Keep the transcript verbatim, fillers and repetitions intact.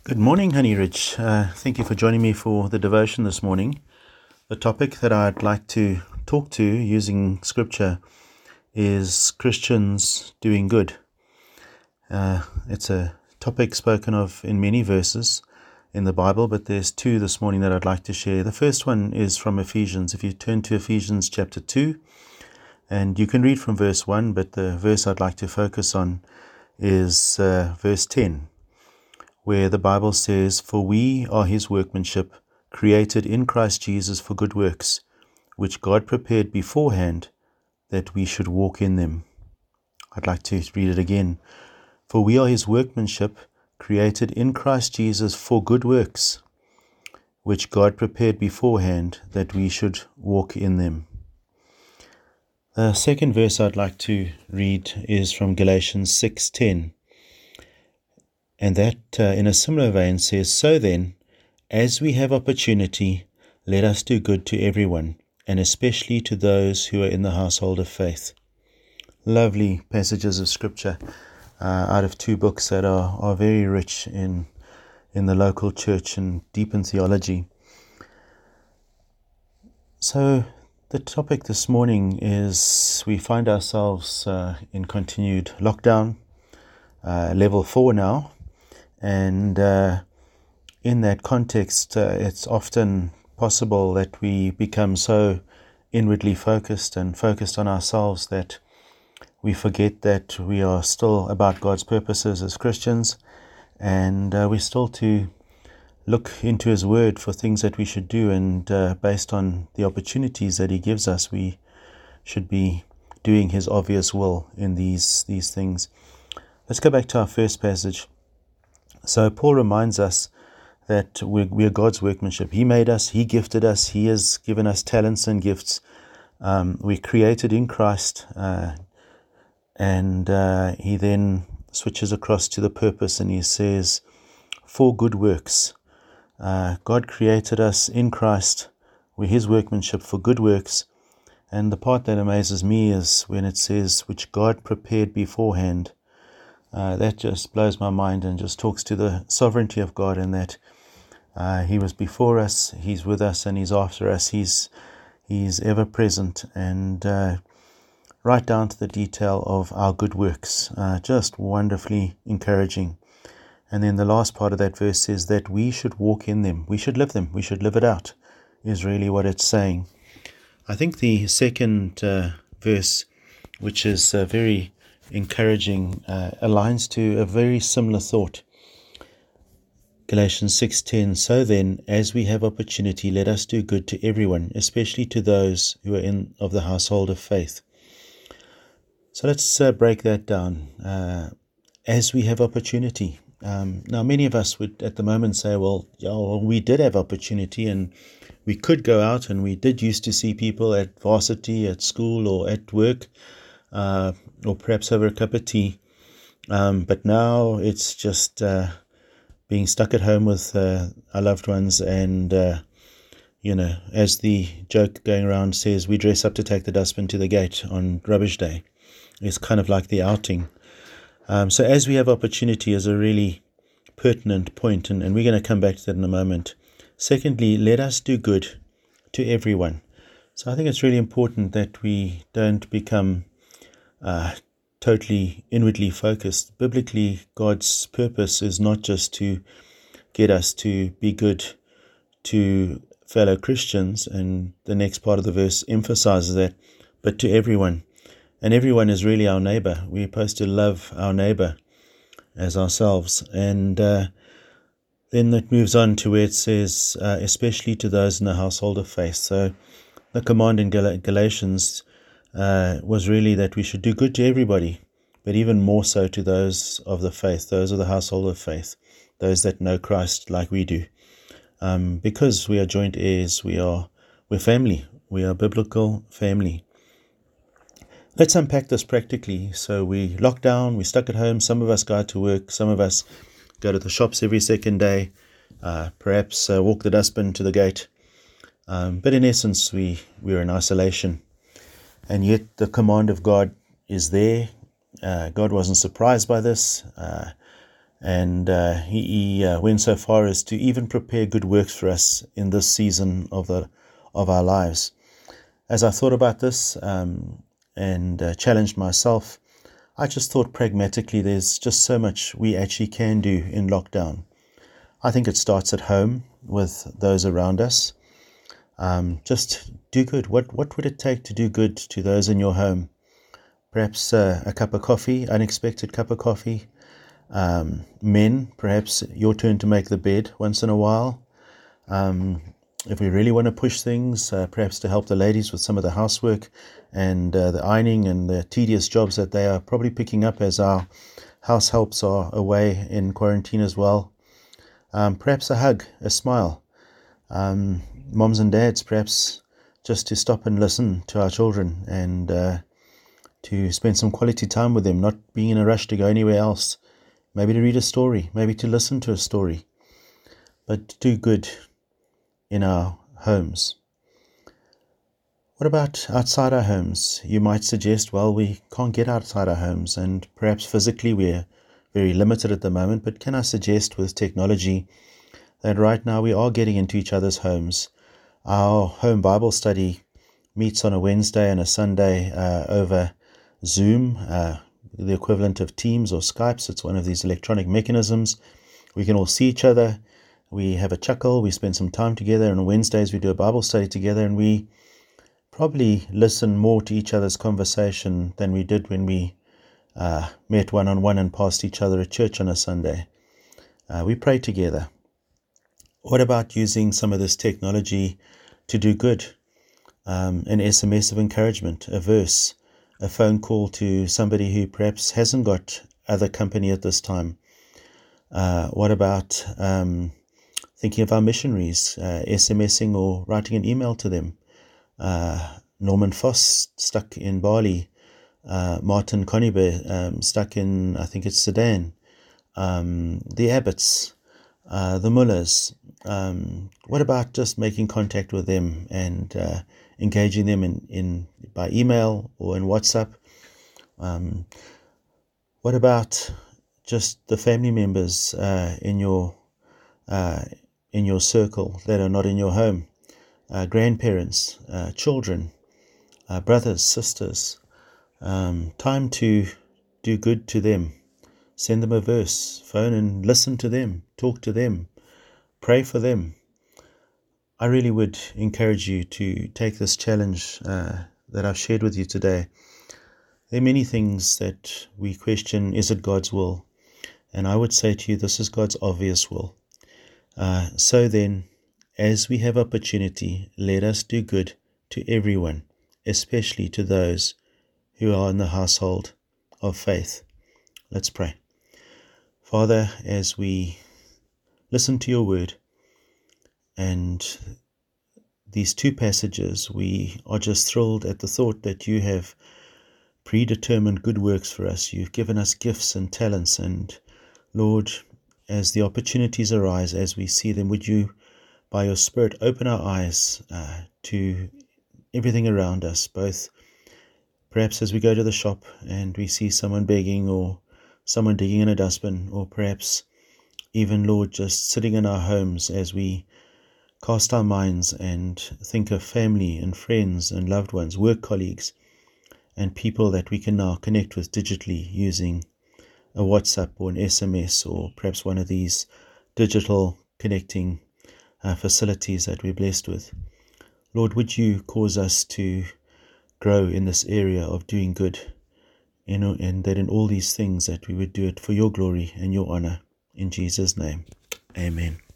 Good morning, Honey Rich. Uh, thank you for joining me for the devotion this morning. The topic that I'd like to talk to using scripture is Christians doing good. Uh, it's a topic spoken of in many verses in the Bible, but there's two this morning that I'd like to share. The first one is from Ephesians. If you turn to Ephesians chapter two, and you can read from verse one, but the verse I'd like to focus on is uh, verse ten. Where the Bible says, "For we are his workmanship, created in Christ Jesus for good works, which God prepared beforehand that we should walk in them." I'd like to read it again. "For we are his workmanship, created in Christ Jesus for good works, which God prepared beforehand that we should walk in them." The second verse I'd like to read is from Galatians six ten. And that, uh, in a similar vein, says, "So then, as we have opportunity, let us do good to everyone, and especially to those who are in the household of faith." Lovely passages of Scripture uh, out of two books that are, are very rich in in the local church and deep in theology. So the topic this morning is we find ourselves uh, in continued lockdown, uh, level four now. And uh, in that context, uh, it's often possible that we become so inwardly focused and focused on ourselves that we forget that we are still about God's purposes as Christians, and uh, we're still to look into His Word for things that we should do, and uh, based on the opportunities that He gives us, we should be doing His obvious will in these, these things. Let's go back to our first passage. So Paul reminds us that we're, we're God's workmanship. He made us, He gifted us, He has given us talents and gifts. Um, we're created in Christ, uh, and uh, he then switches across to the purpose, and he says, for good works. Uh, God created us in Christ. We're His workmanship for good works. And the part that amazes me is when it says, which God prepared beforehand. Uh, that just blows my mind and just talks to the sovereignty of God, and that uh, He was before us, He's with us, and He's after us. He's He's ever present, and uh, right down to the detail of our good works. Uh, just wonderfully encouraging. And then the last part of that verse says that we should walk in them. We should live them. We should live it out, is really what it's saying. I think the second uh, verse, which is uh, very encouraging, uh, aligns to a very similar thought. Galatians six ten, "So then, as we have opportunity, let us do good to everyone, especially to those who are in of the household of faith." So let's uh, break that down. Uh, as we have opportunity. Um, now, many of us would at the moment say, well, yeah, well, we did have opportunity and we could go out, and we did used to see people at varsity, at school, or at work, uh, or perhaps over a cup of tea. Um, but now it's just uh, being stuck at home with uh, our loved ones, and, uh, you know, as the joke going around says, we dress up to take the dustbin to the gate on rubbish day. It's kind of like the outing. Um, so as we have opportunity is a really pertinent point, and, and we're going to come back to that in a moment. Secondly, let us do good to everyone. So I think it's really important that we don't become uh, totally inwardly focused. Biblically, God's purpose is not just to get us to be good to fellow Christians, and the next part of the verse emphasizes that, but to everyone. And everyone is really our neighbor. We're supposed to love our neighbor as ourselves. And uh, then it moves on to where it says, uh, especially to those in the household of faith. So the command in Gal- Galatians uh, was really that we should do good to everybody, but even more so to those of the faith, those of the household of faith, those that know Christ like we do. Um, because we are joint heirs, we are we're family. We are biblical family. Let's unpack this practically. So we lock down, we're stuck at home. Some of us go out to work. Some of us go to the shops every second day, uh, perhaps uh, walk the dustbin to the gate. Um, but in essence, we, we're in isolation. And yet the command of God is there. Uh, God wasn't surprised by this. Uh, And uh, he, he uh, went so far as to even prepare good works for us in this season of the of our lives. As I thought about this um, and uh, challenged myself, I just thought pragmatically there's just so much we actually can do in lockdown. I think it starts at home with those around us. Um, just do good. What what would it take to do good to those in your home? Perhaps uh, a cup of coffee, unexpected cup of coffee. Um, men, perhaps your turn to make the bed once in a while. Um, if we really want to push things, uh, perhaps to help the ladies with some of the housework and uh, the ironing and the tedious jobs that they are probably picking up as our house helps are away in quarantine as well. Um, perhaps a hug, a smile. Um, moms and dads, perhaps just to stop and listen to our children and uh, to spend some quality time with them, not being in a rush to go anywhere else. Maybe to read a story, maybe to listen to a story, but do good in our homes. What about outside our homes? You might suggest, well, we can't get outside our homes, and perhaps physically we're very limited at the moment, but can I suggest with technology that right now we are getting into each other's homes? Our home Bible study meets on a Wednesday and a Sunday uh, over Zoom, uh, the equivalent of Teams or Skypes. It's one of these electronic mechanisms. We can all see each other. We have a chuckle. We spend some time together. And on Wednesdays, we do a Bible study together. And we probably listen more to each other's conversation than we did when we uh, met one-on-one and passed each other at church on a Sunday. Uh, we pray together. What about using some of this technology to do good? Um, an S M S of encouragement, a verse, a phone call to somebody who perhaps hasn't got other company at this time. Uh, what about um, thinking of our missionaries, uh, SMSing or writing an email to them? Uh, Norman Foss stuck in Bali, uh, Martin Conybeare um, stuck in, I think it's Sudan, um, the Abbotts, uh, the Mullers. Um, what about just making contact with them and uh, engaging them in, in by email or in WhatsApp? Um, what about just the family members uh, in your uh, in your circle that are not in your home? Uh, grandparents, uh, children, uh, brothers, sisters. Um, time to do good to them. Send them a verse, phone and listen to them, talk to them, pray for them. I really would encourage you to take this challenge uh, that I've shared with you today. There are many things that we question, is it God's will? And I would say to you, this is God's obvious will. Uh, so then, as we have opportunity, let us do good to everyone, especially to those who are in the household of faith. Let's pray. Father, as we listen to your word, and these two passages, we are just thrilled at the thought that you have predetermined good works for us. You've given us gifts and talents. And Lord, as the opportunities arise, as we see them, would you, by your Spirit, open our eyes uh, to everything around us, both perhaps as we go to the shop and we see someone begging or someone digging in a dustbin, or perhaps even, Lord, just sitting in our homes as we cast our minds and think of family and friends and loved ones, work colleagues, and people that we can now connect with digitally using a WhatsApp or an S M S or perhaps one of these digital connecting uh, facilities that we're blessed with. Lord, would you cause us to grow in this area of doing good, you know, and that in all these things that we would do it for your glory and your honor. In Jesus' name, amen.